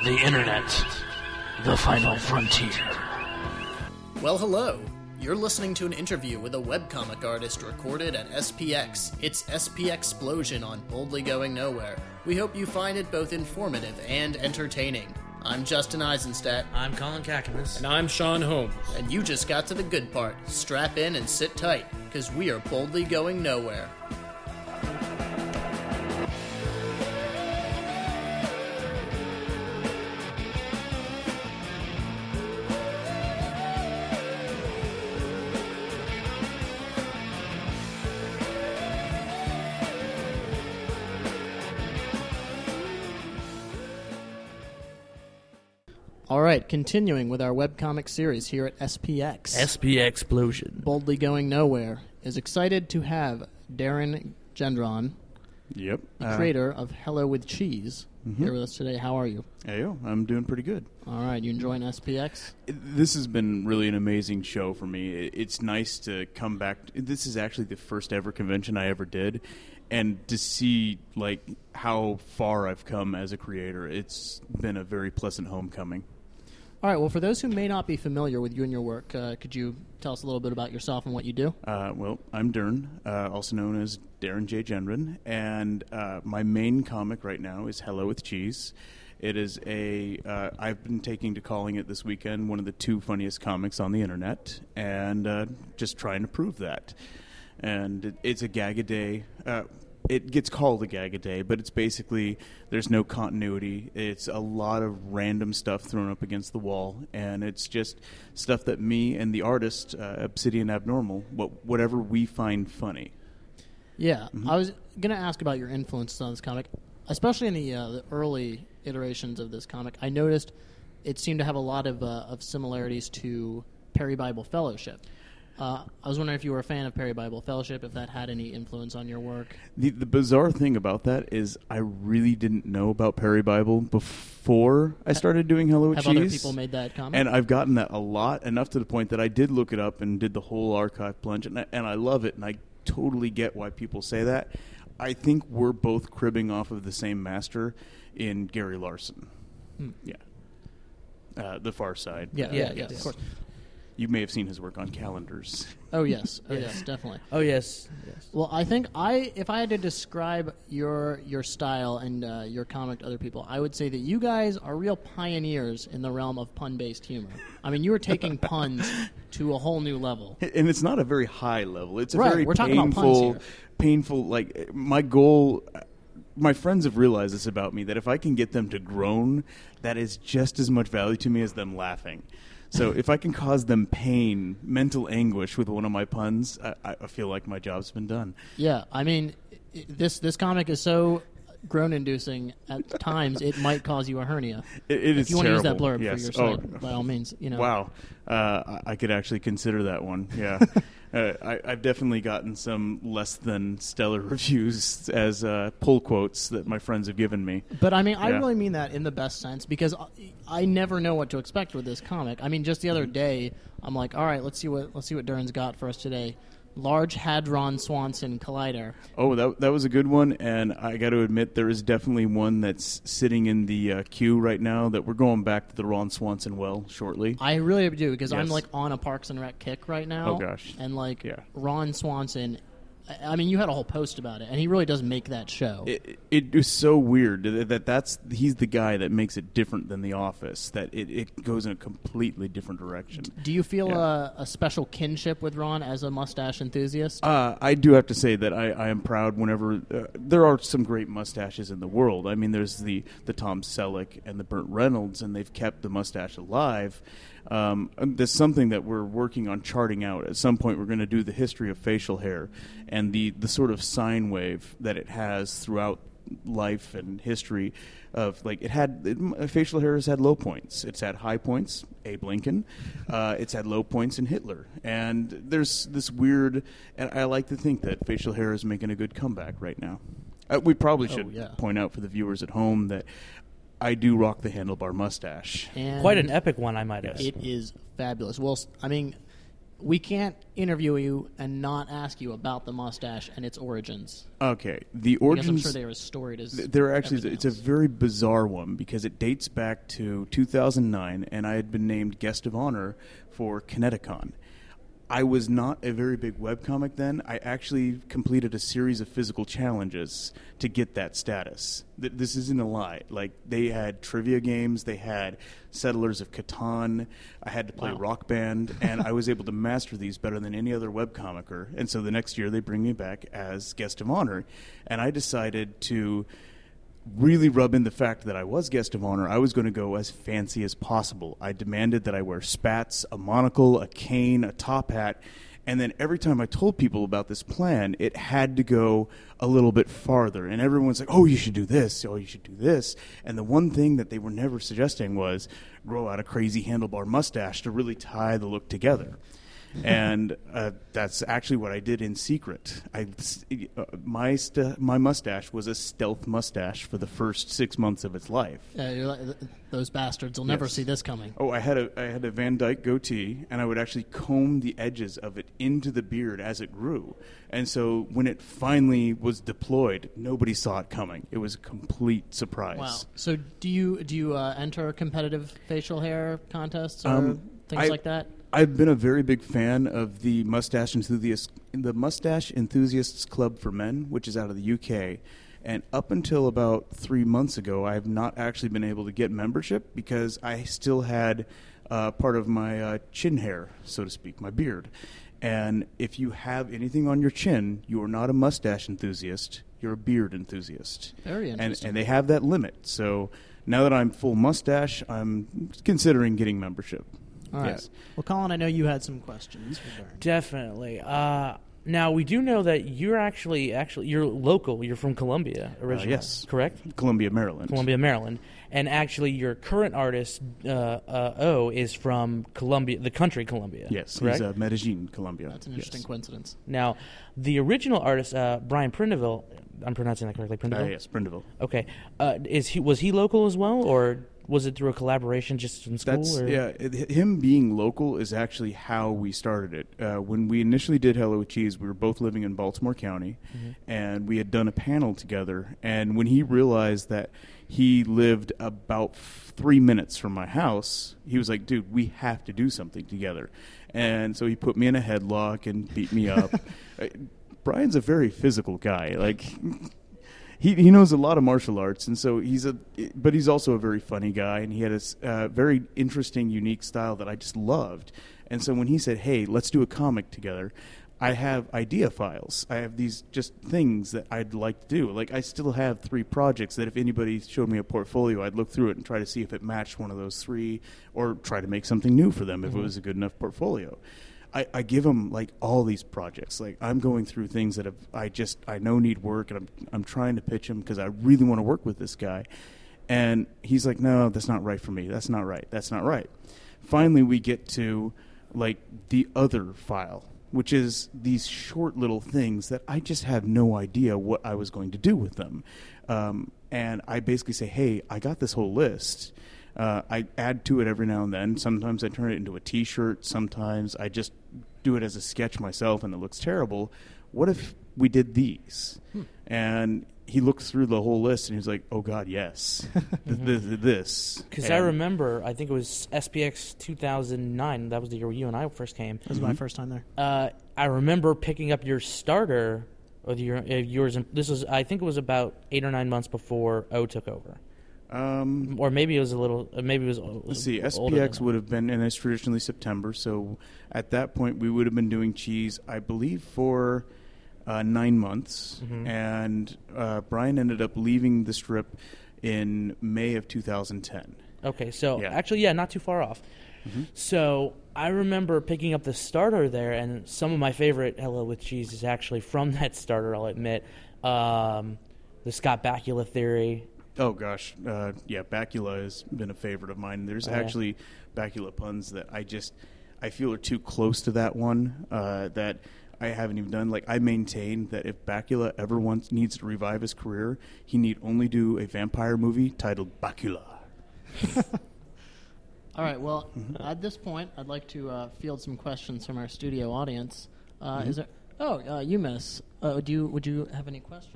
The internet, the final frontier. Well, hello. You're listening to an interview with a webcomic artist recorded at SPX. It's SPXplosion on Boldly Going Nowhere. We hope you find it both informative and entertaining. I'm Justin Eisenstadt. I'm Colin Kakamas. And I'm Sean Holmes. And you just got to the good part. Strap in and sit tight, because we are boldly going nowhere. All right, continuing with our webcomic series here at SPX. SPXplosion. Boldly Going Nowhere is excited to have Darren Gendron, Yep. the creator of Hello with Cheese, here with us today. How are you? Heyo, I'm doing pretty good. All right, you enjoying SPX? This has been really an amazing show for me. It's nice to come back. This is actually the first ever convention I ever did, and to see like how far I've come as a creator, it's been a very pleasant homecoming. All right, well, for those who may not be familiar with you and your work, could you tell us a little bit about yourself and what you do? Well, I'm Darren, also known as Darren J. Gendron, and my main comic right now is Hello with Cheese. It is I've been taking to calling it this weekend one of the two funniest comics on the internet, and just trying to prove that. And it's a gag-a-day. It gets called a gag-a-day, but it's basically, there's no continuity. It's a lot of random stuff thrown up against the wall, and it's just stuff that me and the artist, Obsidian Abnormal, whatever we find funny. Yeah, I was going to ask about your influences on this comic, especially in the early iterations of this comic. I noticed it seemed to have a lot of similarities to Perry Bible Fellowship. I was wondering if you were a fan of Perry Bible Fellowship, if that had any influence on your work. The bizarre thing about that is I really didn't know about Perry Bible before I started doing Hello with Cheese. Have other people made that comment? And I've gotten that a lot, enough to the point that I did look it up and did the whole archive plunge, and I love it, and I totally get why people say that. I think we're both cribbing off of the same master in Gary Larson. Yeah. The Far Side. Yeah, of course. You may have seen his work on calendars. Oh, yes. Yes, definitely. Oh, yes. Well, I think if I had to describe your style and your comic to other people, I would say that you guys are real pioneers in the realm of pun-based humor. I mean, you are taking puns to a whole new level. And it's not a very high level. It's a Right, very we're talking about puns painful, like, my goal... My friends have realized this about me, that if I can get them to groan, that is just as much value to me as them laughing. So if I can cause them pain, mental anguish with one of my puns, I feel like my job's been done. Yeah, I mean, this comic is so groan-inducing at times, it might cause you a hernia. It is if you want terrible. to use that blurb Yes. for your site, by all means. Wow. I could actually consider that one, yeah. I've definitely gotten some less than stellar reviews as pull quotes that my friends have given me. But I mean, I really mean that in the best sense, because I never know what to expect with this comic. I mean, just the other day, I'm like, all right, let's see what Darren's got for us today. Large Hadron Swanson Collider. Oh, that was a good one, and I got to admit there is definitely one that's sitting in the queue right now that we're going back to the Ron Swanson well shortly. I really do, because Yes. I'm like on a Parks and Rec kick right now. Oh, gosh. And like Yeah. Ron Swanson, I mean, you had a whole post about it, and he really does make that show. It is so weird that he's the guy that makes it different than The Office, that it goes in a completely different direction. Do you feel a special kinship with Ron as a mustache enthusiast? I do have to say that I am proud whenever there are some great mustaches in the world. I mean, there's the Tom Selleck and the Burt Reynolds, and they've kept the mustache alive. There's something that we're working on charting out. At some point, we're going to do the history of facial hair and the sort of sine wave that it has throughout life and history. Of like facial hair has had low points. It's had high points, Abe Lincoln. It's had low points in Hitler. And there's this weird, and I like to think that facial hair is making a good comeback right now. We probably should point out for the viewers at home that I do rock the handlebar mustache. And Quite an epic one, I might add. it is fabulous. Well, I mean, we can't interview you and not ask you about the mustache and its origins. Okay, the Because origins. I'm sure they are as storied as. They're actually. everything It's a else. very bizarre one because it dates back to 2009, and I had been named guest of honor for Kineticon. I was not a very big webcomic then. I actually completed a series of physical challenges to get that status. This isn't a lie. Like, they had trivia games, they had Settlers of Catan, I had to play Wow. Rock Band, and I was able to master these better than any other webcomicer. And so the next year they bring me back as guest of honor, and I decided to really rub in the fact that I was guest of honor. I was going to go as fancy as possible. I demanded that I wear spats, a monocle, a cane, a top hat, and then every time I told people about this plan, it had to go a little bit farther. And everyone's like, oh, you should do this. Oh, you should do this. And the one thing that they were never suggesting was grow out a crazy handlebar mustache to really tie the look together. And that's actually what I did in secret. My mustache was a stealth mustache for the first 6 months of its life. You're like, those bastards will never Yes. see this coming. Oh, I had a Van Dyke goatee, and I would actually comb the edges of it into the beard as it grew. And so when it finally was deployed, nobody saw it coming. It was a complete surprise. Wow. So do you enter competitive facial hair contests or things like that? I've been a very big fan of the Mustache Enthusiasts Club for Men, which is out of the UK. And up until about 3 months ago, I have not actually been able to get membership because I still had part of my chin hair, so to speak, my beard. And if you have anything on your chin, you are not a mustache enthusiast. You're a beard enthusiast. Very interesting. And they have that limit. So now that I'm full mustache, I'm considering getting membership. All right. Yes. Well, Colin, I know you had some questions for Vern. Definitely. Now we do know that you're actually you're local. You're from Columbia originally. Yes. Correct. Columbia, Maryland. Columbia, Maryland, and actually your current artist O is from Columbia, the country Columbia. Yes, correct. he's Medellin, Colombia. That's an interesting coincidence. Now, the original artist Brian Prindiville, I'm pronouncing that correctly. Prindiville. Yes, Prindiville. Okay. Was he local as well, or was it through a collaboration just in school? That's or? him being local is actually how we started it. When we initially did Hello with Cheese, we were both living in Baltimore County, and we had done a panel together. And when he realized that he lived about 3 minutes from my house, he was like, "Dude, we have to do something together." And so he put me in a headlock and beat me up. Brian's a very physical guy. Like. He knows a lot of martial arts, and so but he's also a very funny guy, and he had a very interesting, unique style that I just loved. And so when he said, "Hey, let's do a comic together," I have idea files. I have these just things that I'd like to do. Like, I still have 3 projects that if anybody showed me a portfolio, I'd look through it and try to see if it matched one of those 3, or try to make something new for them if it was a good enough portfolio. I give him like all these projects. Like, I'm going through things that I know need work, and I'm trying to pitch him because I really want to work with this guy. And he's like, "No, that's not right for me. That's not right. That's not right." Finally, we get to like the other file, which is these short little things that I just have no idea what I was going to do with them. And I basically say, "Hey, I got this whole list." I add to it every now and then. Sometimes I turn it into a T-shirt. Sometimes I just do it as a sketch myself, and it looks terrible. What if we did these? And he looked through the whole list, and he was like, "Oh, God, yes. This." Because I remember, I think it was SPX 2009. That was the year you and I first came. This was my first time there. I remember picking up your starter, or yours. And this was, I think, it was about 8 or 9 months before O took over. Or maybe it was a little. Maybe it was. Let's see. older than SPX that. would have been, and it's traditionally September. So at that point, we would have been doing cheese, I believe, for 9 months. And Brian ended up leaving the strip in May of 2010. Okay, so Yeah. actually, not too far off. So I remember picking up the starter there, and some of my favorite Hello with Cheese is actually from that starter. I'll admit, the Scott Bakula theory. Oh gosh, Bakula has been a favorite of mine. There's actually Bakula puns that I feel are too close to that one that I haven't even done. Like, I maintain that if Bakula ever needs to revive his career, he need only do a vampire movie titled Bakula. All right. Well, at this point, I'd like to field some questions from our studio audience. Is there? Oh, you, Miss. Would you have any questions?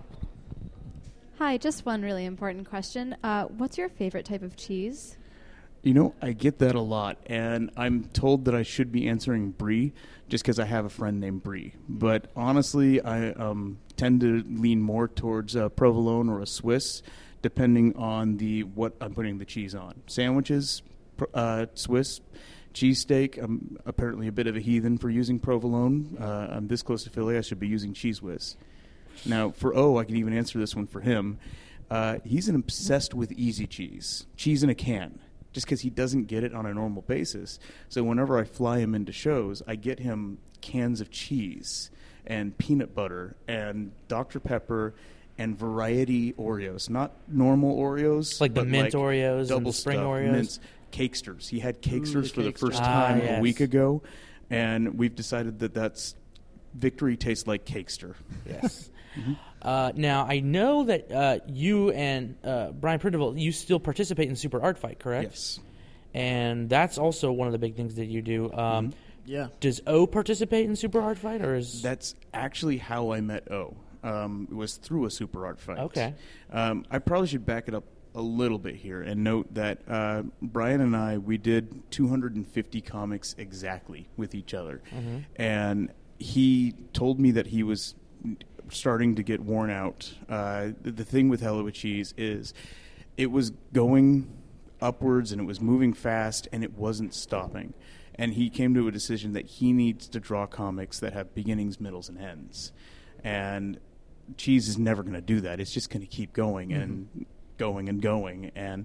Hi, just one really important question. What's your favorite type of cheese? You know, I get that a lot, and I'm told that I should be answering Brie just because I have a friend named Brie. But honestly, I tend to lean more towards a provolone or a Swiss, depending on what I'm putting the cheese on. Sandwiches, Swiss. Cheesesteak, I'm apparently a bit of a heathen for using provolone. I'm this close to Philly, I should be using Cheese Whiz. Now, for I can even answer this one for him. He's obsessed with easy cheese in a can, just because he doesn't get it on a normal basis. So whenever I fly him into shows, I get him cans of cheese and peanut butter and Dr. Pepper and variety Oreos, not normal Oreos, Like the but mint Oreos and double the spring stuffed Oreos? mints. Cakesters. He had Cakesters for the Cakesters. first time yes. a week ago, and we've decided that's victory tastes like Cakester. Yes. Now, I know that you and Brian Prindiville, you still participate in Super Art Fight, correct? Yes. And that's also one of the big things that you do. Yeah. Does O participate in Super Art Fight, or is That's actually how I met O. It was through a Super Art Fight. Okay. I probably should back it up a little bit here and note that Brian and we did 250 comics exactly with each other. And he told me that he was starting to get worn out. The thing with Hello with Cheese is it was going upwards and it was moving fast and it wasn't stopping. And he came to a decision that he needs to draw comics that have beginnings, middles, and ends. And Cheese is never going to do that. It's just going to keep going and going and going. And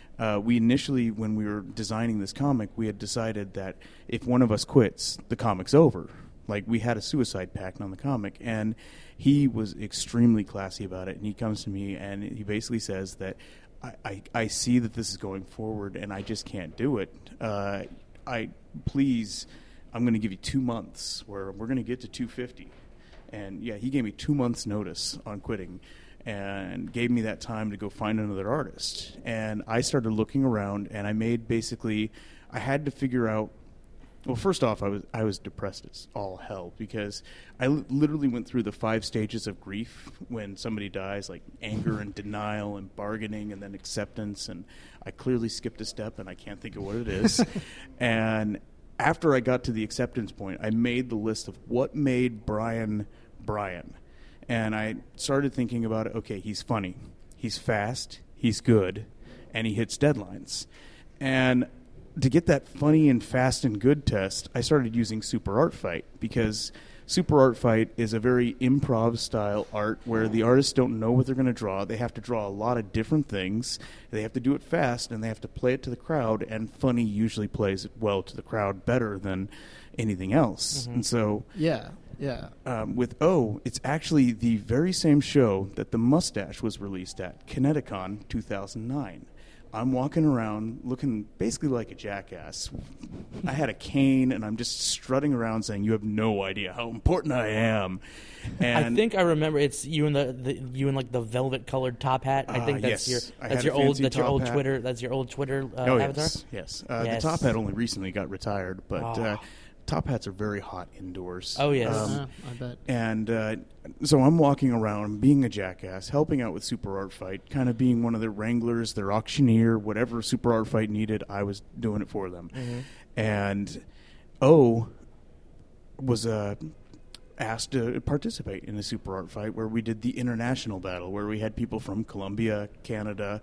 we initially, when we were designing this comic, we had decided that if one of us quits, the comic's over. Like, we had a suicide pact on the comic, and he was extremely classy about it. And he comes to me and he basically says that I see that this is going forward and I just can't do it. I'm going to give you 2 months where we're going to get to 250. And yeah, he gave me 2 months notice on quitting and gave me that time to go find another artist. And I started looking around, and I had to figure out. Well, first off, I was depressed as all hell because I literally went through the 5 stages of grief when somebody dies, like anger and denial and bargaining and then acceptance. And I clearly skipped a step, and I can't think of what it is. And after I got to the acceptance point, I made the list of what made Brian Brian. And I started thinking about it. Okay, he's funny, he's fast, he's good, and he hits deadlines. And to get that funny and fast and good test, I started using Super Art Fight because Super Art Fight is a very improv style art where the artists don't know what they're going to draw. They have to draw a lot of different things. They have to do it fast, and they have to play it to the crowd, and funny usually plays well to the crowd better than anything else. And so Yeah. with it's actually the very same show that The Mustache was released at, Kineticon 2009. I'm walking around looking basically like a jackass. I had a cane, and I'm just strutting around saying, "You have no idea how important I am." And I think I remember it's you in the velvet colored top hat. I think that's yes. I your had a fancy your top old hat. Twitter. That's your old Twitter oh avatar. yes. Yes. The top hat only recently got retired, but top hats are very hot indoors. Oh yes. I bet. And so I'm walking around, being a jackass, helping out with Super Art Fight, kind of being one of their wranglers, their auctioneer, whatever Super Art Fight needed, I was doing it for them. And was asked to participate in a Super Art Fight where we did the international battle, where we had people from Colombia, Canada,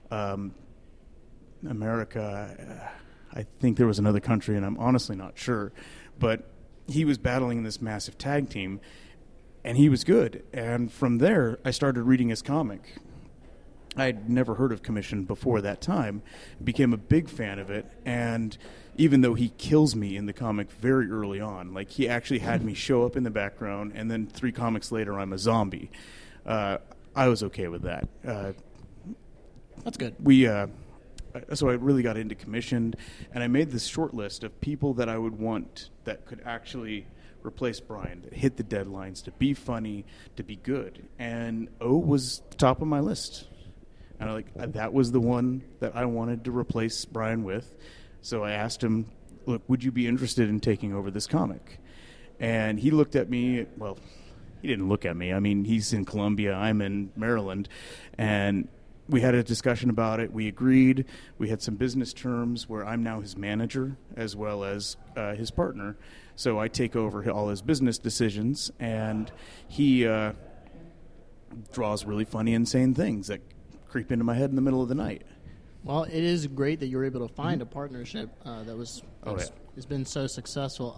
America. I think there was another country, and I'm honestly not sure. But he was battling this massive tag team, and he was good. And from there, I started reading his comic. I had never heard of Commission before that time, became a big fan of it, and even though he kills me in the comic very early on, like he actually had me show up in the background, and then 3 comics later, I'm a zombie. I was okay with that. That's good. So I really got into Commissioned, and I made this short list of people that I would want that could actually replace Brian, that hit the deadlines, to be funny, to be good. And O was top of my list. And that was the one that I wanted to replace Brian with. So I asked him, look, would you be interested in taking over this comic? And he looked at me, well, he didn't look at me. I mean, he's in Columbia, I'm in Maryland, and we had a discussion about it. We agreed. We had some business terms where I'm now his manager as well as his partner. So I take over all his business decisions, and he draws really funny, insane things that creep into my head in the middle of the night. Well, it is great that you were able to find a partnership has been so successful.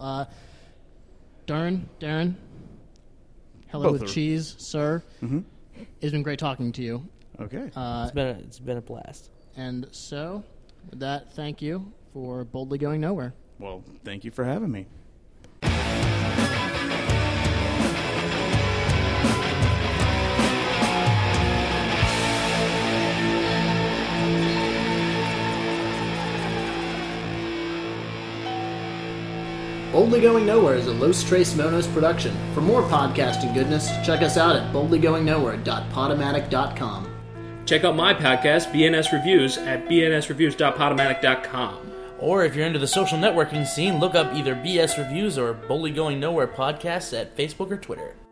Darren, hello Both with are. cheese, sir. Mm-hmm. It's been great talking to you. Okay. It's been a blast. And so, with that, thank you for Boldly Going Nowhere. Well, thank you for having me. Boldly Going Nowhere is a Los Tres Monos production. For more podcasting goodness, check us out at boldlygoingnowhere.podomatic.com. Check out my podcast, BNS Reviews, at bnsreviews.podomatic.com. Or if you're into the social networking scene, look up either BS Reviews or Boldly Going Nowhere podcasts at Facebook or Twitter.